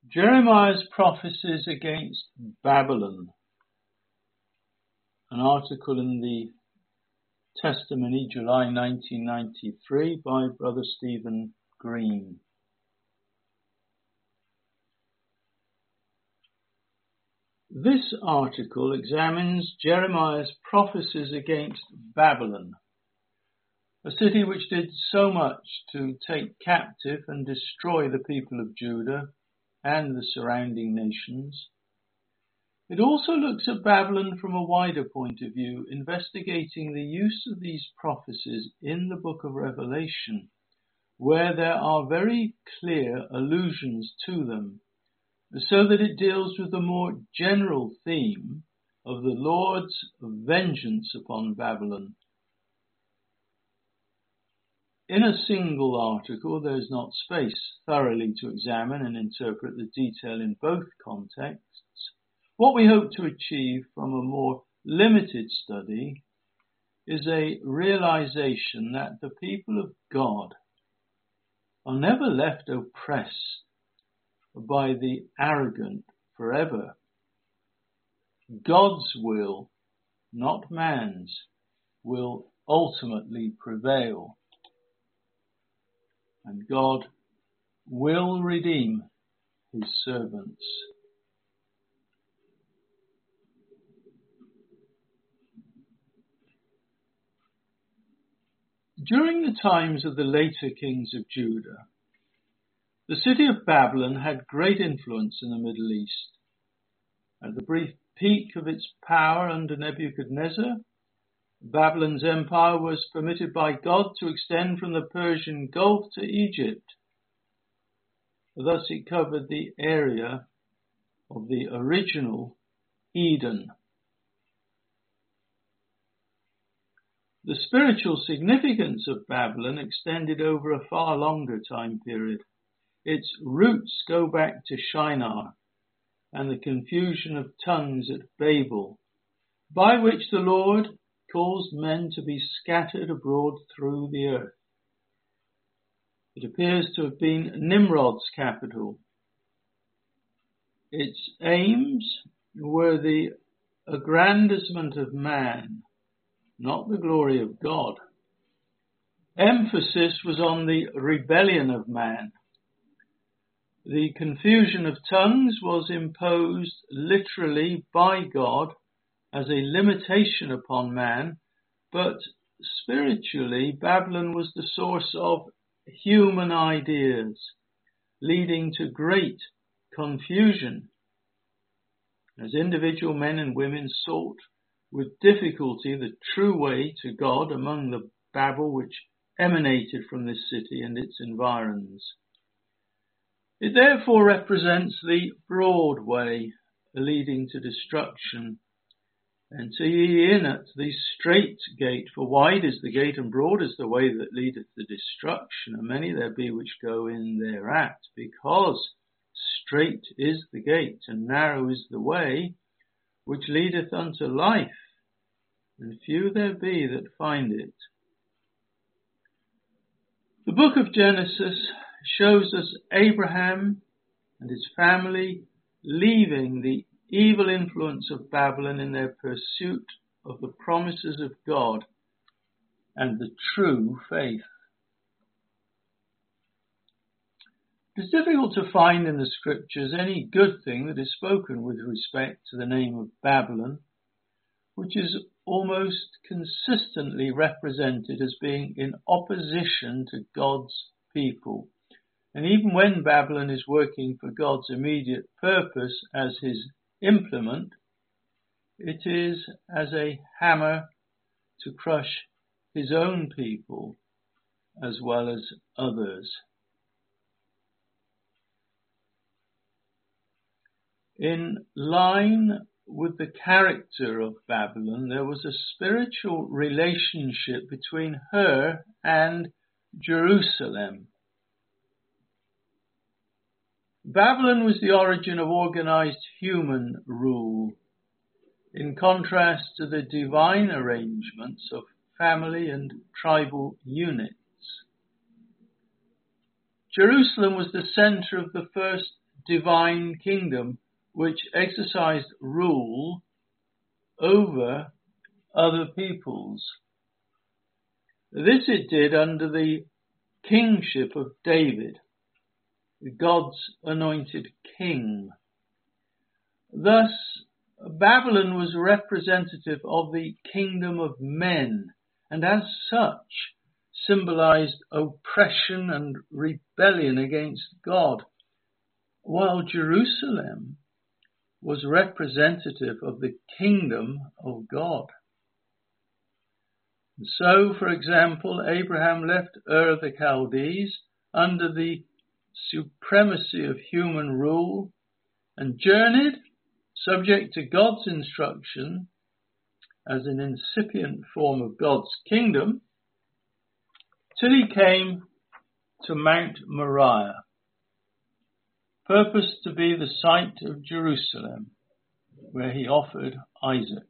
Jeremiah's prophecies against Babylon. An article in the Testimony, July 1993, by Brother Stephen Green. This article examines Jeremiah's prophecies against Babylon, a city which did so much to take captive and destroy the people of Judah and the surrounding nations. It also looks at Babylon from a wider point of view, investigating the use of these prophecies in the book of Revelation, where there are very clear allusions to them, so that it deals with the more general theme of the Lord's vengeance upon Babylon. In a single article, there is not space thoroughly to examine and interpret the detail in both contexts. What we hope to achieve from a more limited study is a realization that the people of God are never left oppressed by the arrogant forever. God's will, not man's, will ultimately prevail. And God will redeem his servants. During the times of the later kings of Judah, the city of Babylon had great influence in the Middle East. At the brief peak of its power under Nebuchadnezzar, Babylon's empire was permitted by God to extend from the Persian Gulf to Egypt. Thus it covered the area of the original Eden. The spiritual significance of Babylon extended over a far longer time period. Its roots go back to Shinar and the confusion of tongues at Babel, by which the Lord caused men to be scattered abroad through the earth. It appears to have been Nimrod's capital. Its aims were the aggrandizement of man, not the glory of God. Emphasis was on the rebellion of man. The confusion of tongues was imposed literally by God as a limitation upon man, but spiritually Babylon was the source of human ideas, leading to great confusion, as individual men and women sought with difficulty the true way to God among the babel which emanated from this city and its environs. It therefore represents the broad way leading to destruction. Enter ye in at the strait gate, for wide is the gate and broad is the way that leadeth to destruction, and many there be which go in thereat, because strait is the gate and narrow is the way which leadeth unto life, and few there be that find it. The book of Genesis shows us Abraham and his family leaving the evil influence of Babylon in their pursuit of the promises of God and the true faith. It is difficult to find in the scriptures any good thing that is spoken with respect to the name of Babylon, which is almost consistently represented as being in opposition to God's people. And even when Babylon is working for God's immediate purpose as his implement, it is as a hammer to crush his own people as well as others. In line with the character of Babylon, there was a spiritual relationship between her and Jerusalem. Babylon was the origin of organized human rule, in contrast to the divine arrangements of family and tribal units. Jerusalem was the center of the first divine kingdom which exercised rule over other peoples. This it did under the kingship of David, God's anointed king. Thus, Babylon was representative of the kingdom of men, and as such symbolized oppression and rebellion against God, while Jerusalem was representative of the kingdom of God. And so, for example, Abraham left Ur of the Chaldees under the supremacy of human rule and journeyed, subject to God's instruction, as an incipient form of God's kingdom, till he came to Mount Moriah, purposed to be the site of Jerusalem, where he offered Isaac.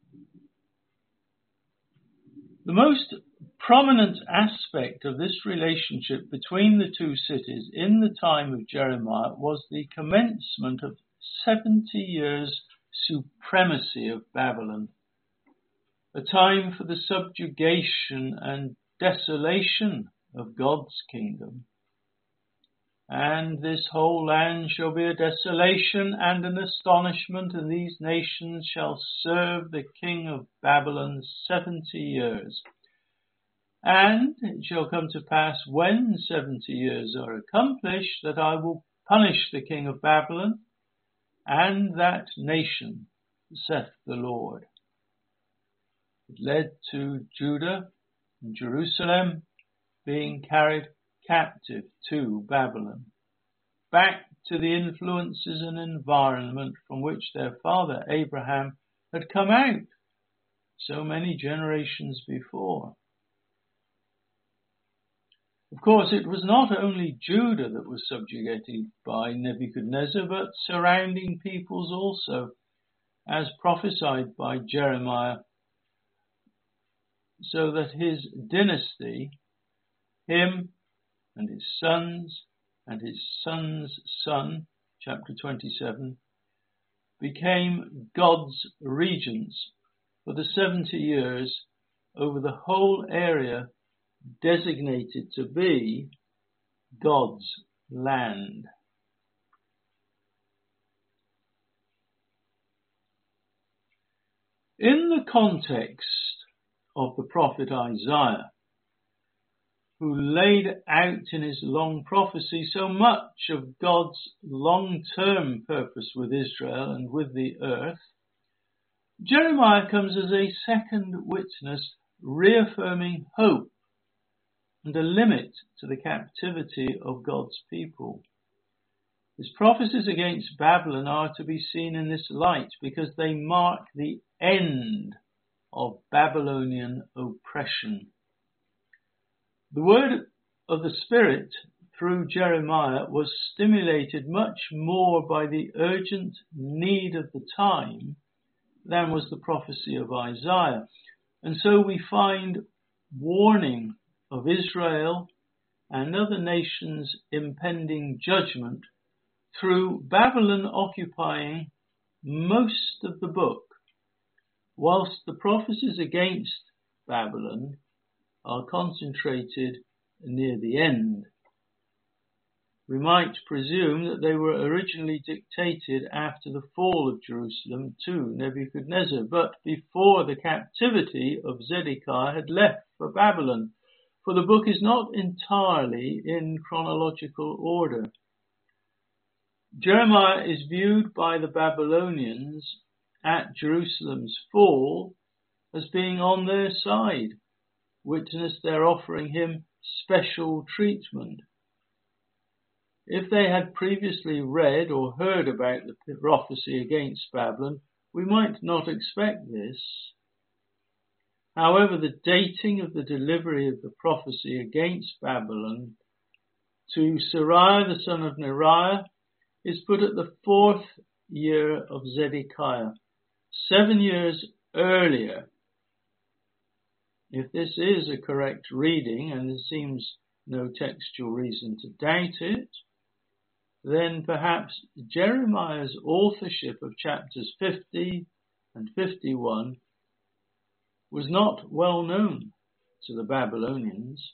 The most prominent aspect of this relationship between the two cities in the time of Jeremiah was the commencement of 70 years' supremacy of Babylon, a time for the subjugation and desolation of God's kingdom. And this whole land shall be a desolation and an astonishment, and these nations shall serve the king of Babylon 70 years. And it shall come to pass, when 70 years are accomplished, that I will punish the king of Babylon and that nation, saith the Lord. It led to Judah and Jerusalem being carried captive to Babylon, back to the influences and environment from which their father Abraham had come out so many generations before. Of course, it was not only Judah that was subjugated by Nebuchadnezzar, but surrounding peoples also, as prophesied by Jeremiah, so that his dynasty, him and his sons and his son's son, chapter 27, became God's regents for the 70 years over the whole area designated to be God's land. In the context of the prophet Isaiah, who laid out in his long prophecy so much of God's long-term purpose with Israel and with the earth, Jeremiah comes as a second witness, reaffirming hope and a limit to the captivity of God's people. His prophecies against Babylon are to be seen in this light because they mark the end of Babylonian oppression. The word of the Spirit through Jeremiah was stimulated much more by the urgent need of the time than was the prophecy of Isaiah. And so we find warning of Israel and other nations' impending judgment through Babylon occupying most of the book, whilst the prophecies against Babylon are concentrated near the end. We might presume that they were originally dictated after the fall of Jerusalem to Nebuchadnezzar, but before the captivity of Zedekiah had left for Babylon, for the book is not entirely in chronological order. Jeremiah is viewed by the Babylonians at Jerusalem's fall as being on their side. Witness their offering him special treatment. If they had previously read or heard about the prophecy against Babylon, we might not expect this. However, the dating of the delivery of the prophecy against Babylon to Seraiah the son of Neriah is put at the 4th year of Zedekiah, 7 years earlier. If this is a correct reading, and there seems no textual reason to doubt it, then perhaps Jeremiah's authorship of chapters 50 and 51 was not well known to the Babylonians.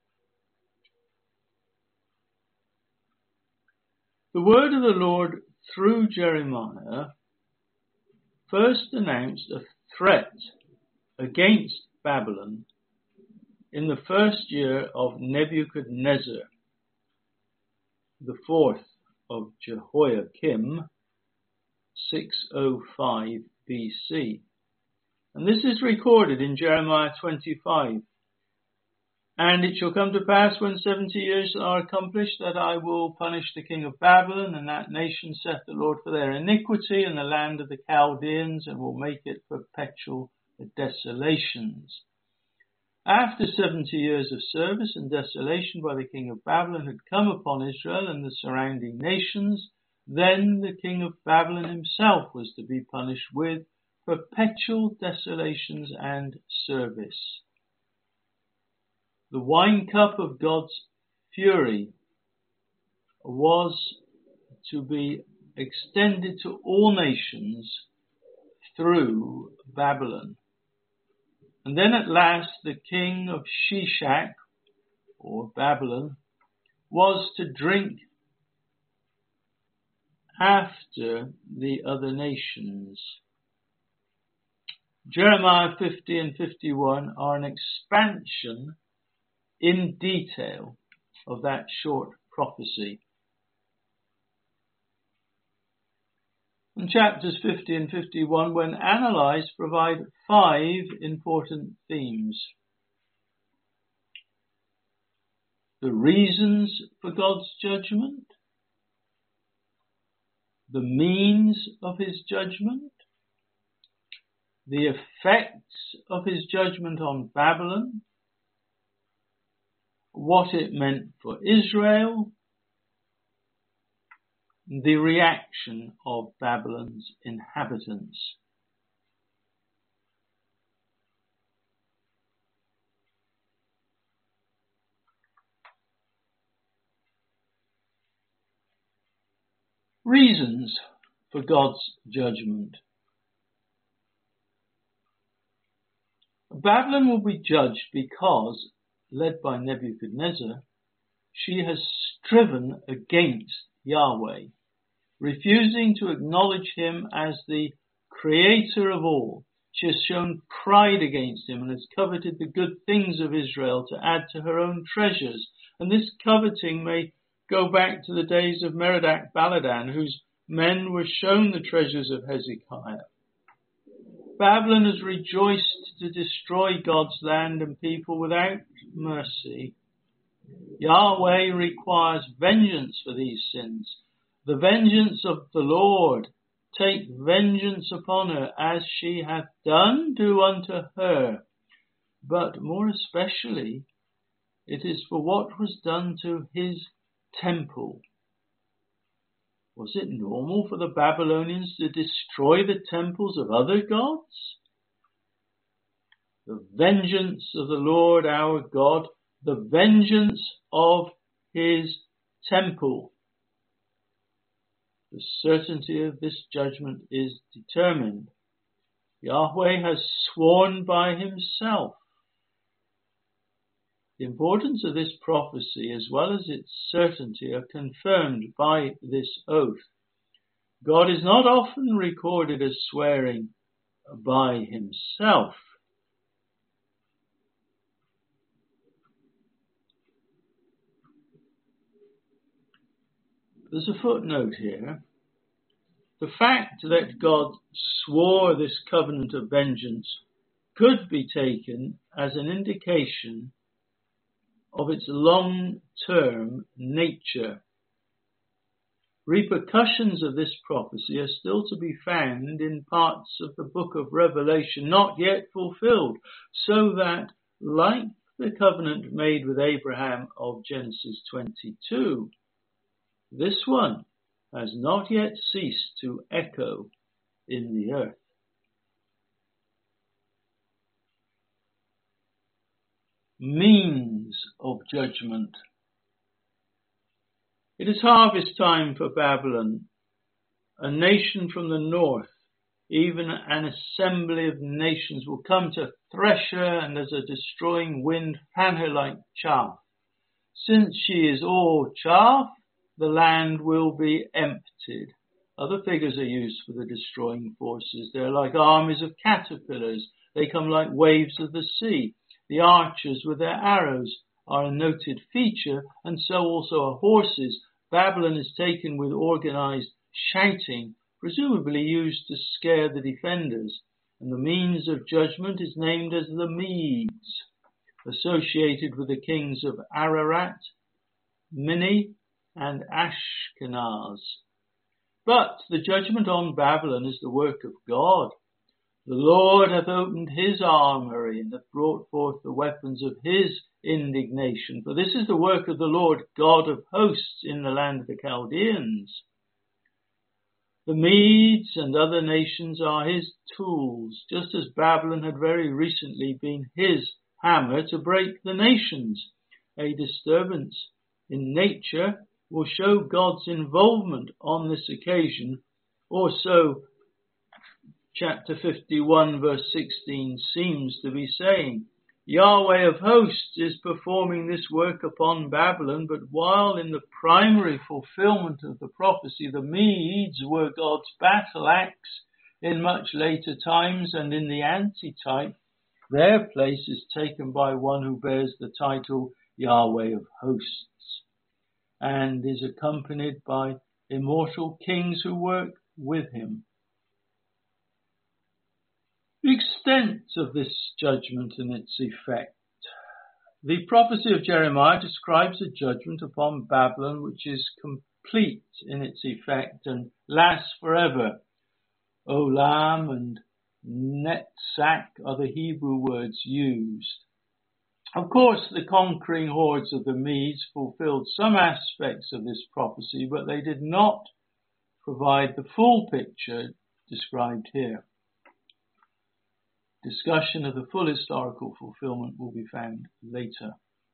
The word of the Lord through Jeremiah first announced a threat against Babylon in the first year of Nebuchadnezzar, the fourth of Jehoiakim, 605 BC. And this is recorded in Jeremiah 25. And it shall come to pass when 70 years are accomplished that I will punish the king of Babylon and that nation, saith the Lord, for their iniquity in the land of the Chaldeans, and will make it perpetual desolations. After 70 years of service and desolation by the king of Babylon had come upon Israel and the surrounding nations, then the king of Babylon himself was to be punished with perpetual desolations and service. The wine cup of God's fury was to be extended to all nations through Babylon. And then at last the king of Shishak, or Babylon, was to drink after the other nations. Jeremiah 50 and 51 are an expansion in detail of that short prophecy. And chapters 50 and 51, when analysed, provide 5 important themes. The reasons for God's judgment, the means of his judgment, the effects of his judgment on Babylon, what it meant for Israel, the reaction of Babylon's inhabitants. Reasons for God's judgment. Babylon will be judged because, led by Nebuchadnezzar, she has striven against Yahweh, refusing to acknowledge him as the creator of all. She has shown pride against him and has coveted the good things of Israel to add to her own treasures. And this coveting may go back to the days of Merodach Baladan, whose men were shown the treasures of Hezekiah. Babylon has rejoiced to destroy God's land and people without mercy. Yahweh requires vengeance for these sins. The vengeance of the Lord. Take vengeance upon her, as she hath done, do unto her. But more especially, it is for what was done to his temple. Was it normal for the Babylonians to destroy the temples of other gods? The vengeance of the Lord our God, the vengeance of his temple. The certainty of this judgment is determined. Yahweh has sworn by himself. The importance of this prophecy, as well as its certainty, are confirmed by this oath. God is not often recorded as swearing by himself. There's a footnote here. The fact that God swore this covenant of vengeance could be taken as an indication of its long-term nature. Repercussions of this prophecy are still to be found in parts of the book of Revelation not yet fulfilled, so that, like the covenant made with Abraham of Genesis 22, this one has not yet ceased to echo in the earth. Means of judgment. It is harvest time for Babylon, a nation from the north. Even an assembly of nations will come to thresh her, and as a destroying wind fan her like chaff. Since she is all chaff, the land will be emptied. Other figures are used for the destroying forces. They are like armies of caterpillars. They come like waves of the sea. The archers with their arrows are a noted feature, and so also are horses. Babylon is taken with organized shouting, presumably used to scare the defenders, and the means of judgment is named as the Medes, associated with the kings of Ararat, Minni, and Ashkenaz. But the judgment on Babylon is the work of God. The Lord hath opened his armoury and hath brought forth the weapons of his indignation. For this is the work of the Lord God of hosts in the land of the Chaldeans. The Medes and other nations are his tools, just as Babylon had very recently been his hammer to break the nations. A disturbance in nature will show God's involvement on this occasion, or so chapter 51 verse 16 seems to be saying. Yahweh of hosts is performing this work upon Babylon, but while in the primary fulfillment of the prophecy, the Medes were God's battle axe in much later times, and in the antitype, their place is taken by one who bears the title Yahweh of hosts, and is accompanied by immortal kings who work with him. The extent of this judgment and its effect. The prophecy of Jeremiah describes a judgment upon Babylon which is complete in its effect and lasts forever. Olam and Netzach are the Hebrew words used. Of course, the conquering hordes of the Medes fulfilled some aspects of this prophecy, but they did not provide the full picture described here. Discussion of the full historical fulfillment will be found later.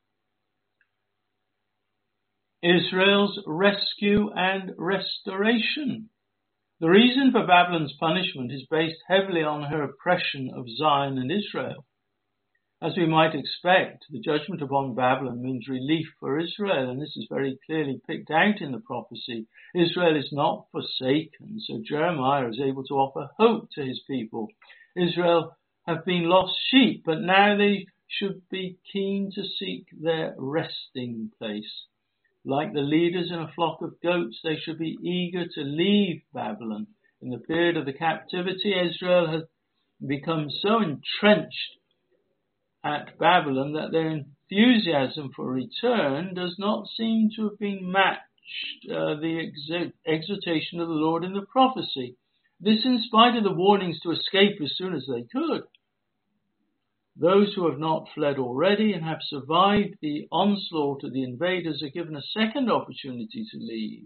Israel's rescue and restoration. The reason for Babylon's punishment is based heavily on her oppression of Zion and Israel. As we might expect, the judgment upon Babylon means relief for Israel, and this is very clearly picked out in the prophecy. Israel is not forsaken, so Jeremiah is able to offer hope to his people. Israel have been lost sheep, but now they should be keen to seek their resting place. Like the leaders in a flock of goats, they should be eager to leave Babylon. In the period of the captivity, Israel has become so entrenched at Babylon that their enthusiasm for return does not seem to have been matched the exhortation of the Lord in the prophecy. This in spite of the warnings to escape as soon as they could. Those who have not fled already and have survived the onslaught of the invaders are given a second opportunity to leave.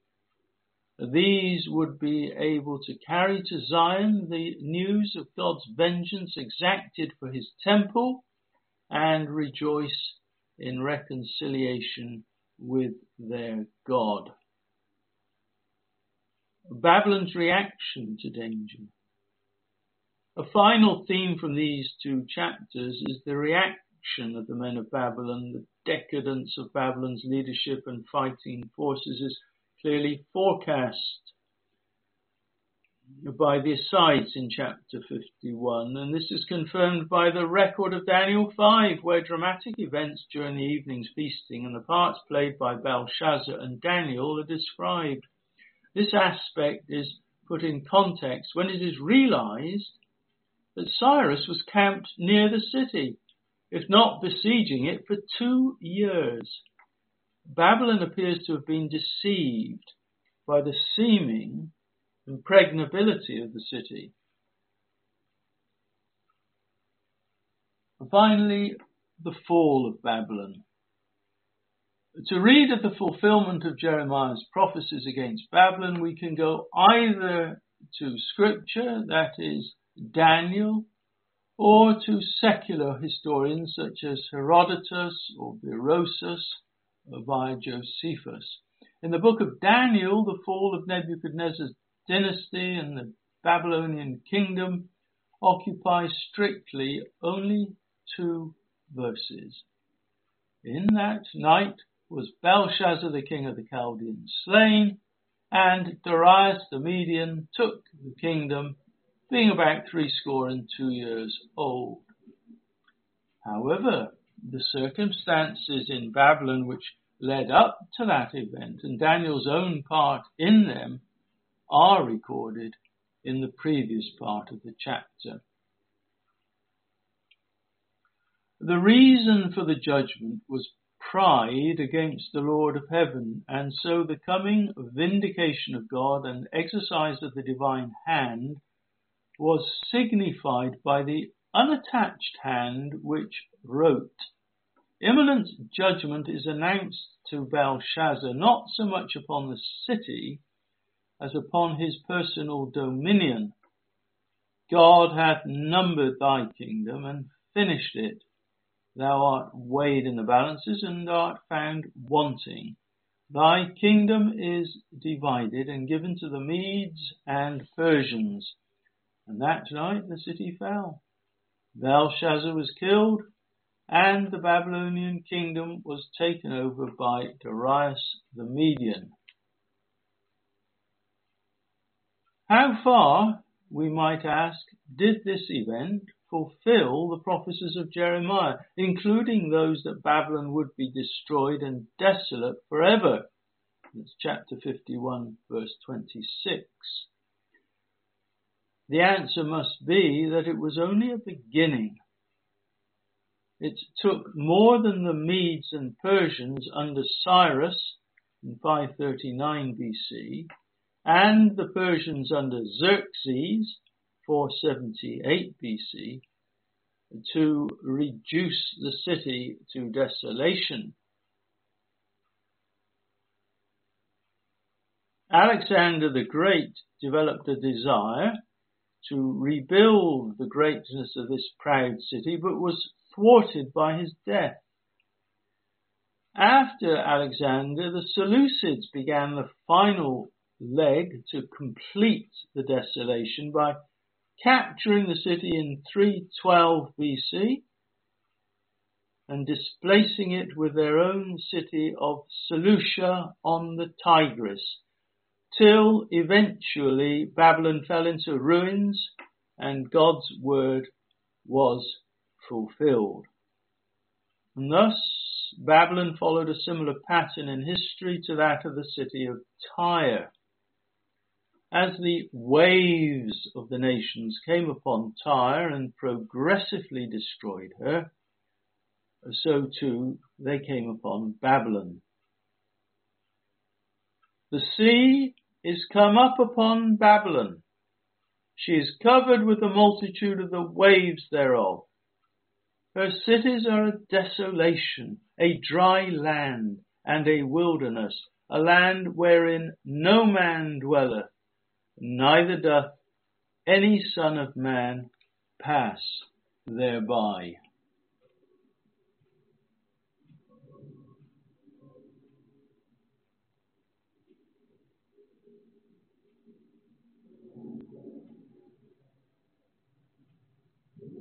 These would be able to carry to Zion the news of God's vengeance exacted for his temple and rejoice in reconciliation with their God. Babylon's reaction to danger. A final theme from these two chapters is the reaction of the men of Babylon. The decadence of Babylon's leadership and fighting forces is clearly forecast by the asides in chapter 51, and this is confirmed by the record of Daniel 5, where dramatic events during the evening's feasting and the parts played by Belshazzar and Daniel are described. This aspect is put in context when it is realized that Cyrus was camped near the city, if not besieging it, for 2 years. Babylon appears to have been deceived by the seeming impregnability of the city. And finally, the fall of Babylon. To read of the fulfillment of Jeremiah's prophecies against Babylon, we can go either to scripture, that is Daniel, or to secular historians such as Herodotus or Berosus via Josephus. In the book of Daniel, the fall of Nebuchadnezzar's dynasty and the Babylonian kingdom occupy strictly only 2 verses. In that night was Belshazzar the king of the Chaldeans slain, and Darius the Median took the kingdom, being about 62 years old. However, the circumstances in Babylon which led up to that event and Daniel's own part in them are recorded in the previous part of the chapter. The reason for the judgment was pride against the Lord of heaven, and so the coming vindication of God and exercise of the divine hand was signified by the unattached hand which wrote. Imminent judgment is announced to Belshazzar not so much upon the city as upon his personal dominion. God hath numbered thy kingdom and finished it. Thou art weighed in the balances and art found wanting. Thy kingdom is divided and given to the Medes and Persians. And that night the city fell. Belshazzar was killed, and the Babylonian kingdom was taken over by Darius the Median. How far, we might ask, did this event fulfill the prophecies of Jeremiah, including those that Babylon would be destroyed and desolate forever? That's chapter 51, verse 26. The answer must be that it was only a beginning. It took more than the Medes and Persians under Cyrus in 539 BC and the Persians under Xerxes 478 BC to reduce the city to desolation. Alexander the Great developed a desire to rebuild the greatness of this proud city, but was thwarted by his death. After Alexander, the Seleucids began the final leg to complete the desolation by capturing the city in 312 BC and displacing it with their own city of Seleucia on the Tigris, till eventually Babylon fell into ruins and God's word was fulfilled. And thus Babylon followed a similar pattern in history to that of the city of Tyre. As the waves of the nations came upon Tyre and progressively destroyed her, so too they came upon Babylon. The sea is come up upon Babylon. She is covered with the multitude of the waves thereof. Her cities are a desolation, a dry land, and a wilderness, a land wherein no man dwelleth, neither doth any son of man pass thereby.